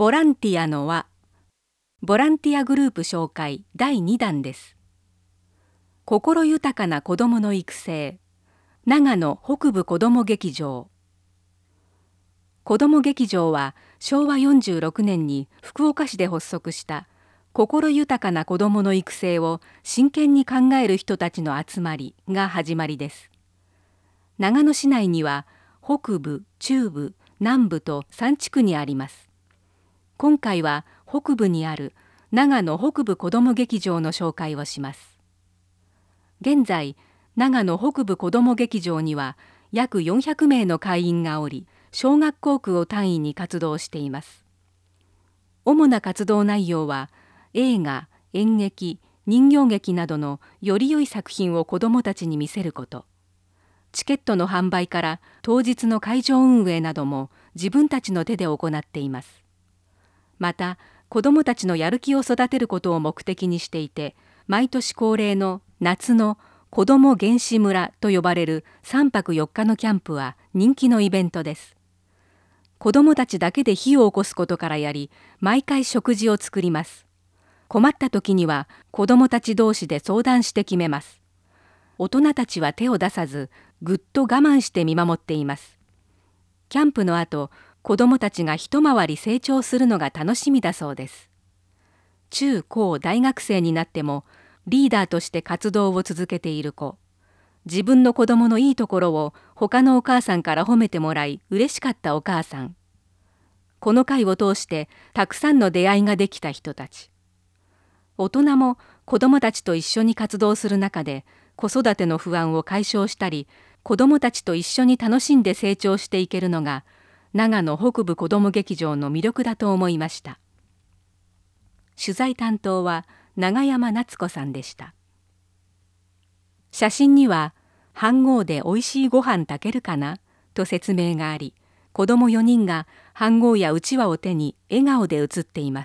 ボランティアの輪、ボランティアグループ紹介第2弾です。心豊かな子どもの育成、長野北部子ども劇場。子ども劇場は昭和46年に福岡市で発足した心豊かな子どもの育成を真剣に考える人たちの集まりが始まりです。長野市内には北部、中部、南部と3地区にあります。今回は北部にある長野北部子ども劇場の紹介をします。現在、長野北部子ども劇場には約400名の会員がおり、小学校区を単位に活動しています。主な活動内容は、映画、演劇、人形劇などのより良い作品を子どもたちに見せること、チケットの販売から当日の会場運営なども自分たちの手で行っています。また、子どもたちのやる気を育てることを目的にしていて、毎年恒例の夏の子ども原始村と呼ばれる3泊4日のキャンプは人気のイベントです。子どもたちだけで火を起こすことからやり、毎回食事を作ります。困った時には子どもたち同士で相談して決めます。大人たちは手を出さず、ぐっと我慢して見守っています。キャンプの後、子どもたちが一回り成長するのが楽しみだそうです。中高大学生になってもリーダーとして活動を続けている子、自分の子どものいいところを他のお母さんから褒めてもらい嬉しかったお母さん、この会を通してたくさんの出会いができた人たち、大人も子どもたちと一緒に活動する中で子育ての不安を解消したり、子どもたちと一緒に楽しんで成長していけるのが長野北部子ども劇場の魅力だと思いました。取材担当は永山夏子さんでした。写真には飯盒でおいしいご飯炊けるかなと説明があり、子ども4人が飯盒やうちわを手に笑顔で写っています。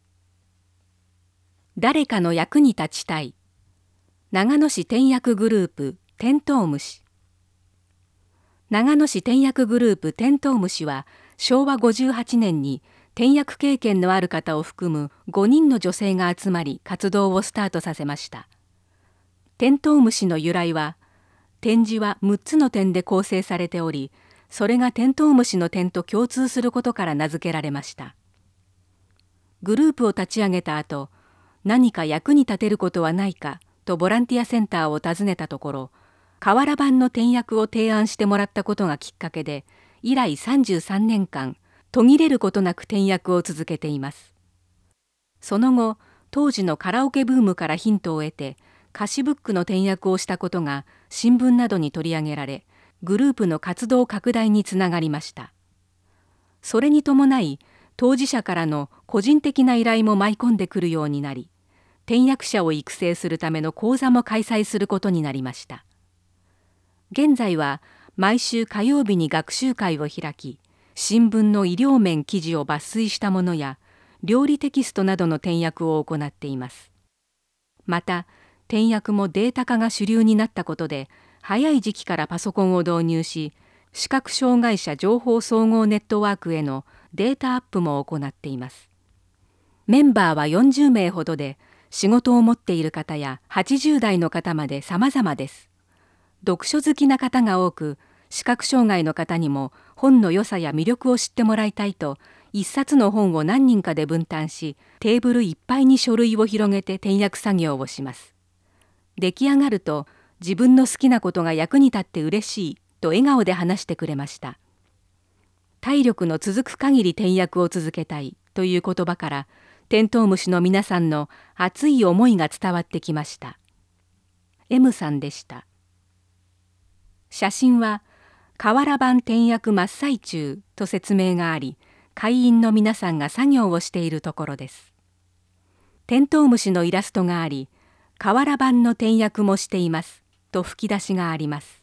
誰かの役に立ちたい。長野市転訳グループテントウムシ。長野市転訳グループテントウムシは昭和58年に転訳経験のある方を含む5人の女性が集まり活動をスタートさせました。テントウムシの由来は、点字は6つの点で構成されており、それがテントウムシの点と共通することから名付けられました。グループを立ち上げた後、何か役に立てることはないかとボランティアセンターを訪ねたところ、瓦版の点訳を提案してもらったことがきっかけで、以来33年間、途切れることなく点訳を続けています。その後、当時のカラオケブームからヒントを得て、歌詞ブックの点訳をしたことが新聞などに取り上げられ、グループの活動拡大につながりました。それに伴い、当事者からの個人的な依頼も舞い込んでくるようになり、転訳者を育成するための講座も開催することになりました。現在は毎週火曜日に学習会を開き、新聞の医療面記事を抜粋したものや料理テキストなどの転訳を行っています。また、転訳もデータ化が主流になったことで、早い時期からパソコンを導入し、視覚障害者情報総合ネットワークへのデータアップも行っています。メンバーは40名ほどで、仕事を持っている方や80代の方まで様々です。読書好きな方が多く、視覚障害の方にも本の良さや魅力を知ってもらいたいと、一冊の本を何人かで分担し、テーブルいっぱいに書類を広げて転訳作業をします。出来上がると、自分の好きなことが役に立って嬉しいと笑顔で話してくれました。体力の続く限り転訳を続けたいという言葉から、テントウムシの皆さんの熱い思いが伝わってきました。M さんでした。写真は瓦版転訳真っ最中と説明があり、会員の皆さんが作業をしているところです。テントウムシのイラストがあり、瓦版の転訳もしていますと吹き出しがあります。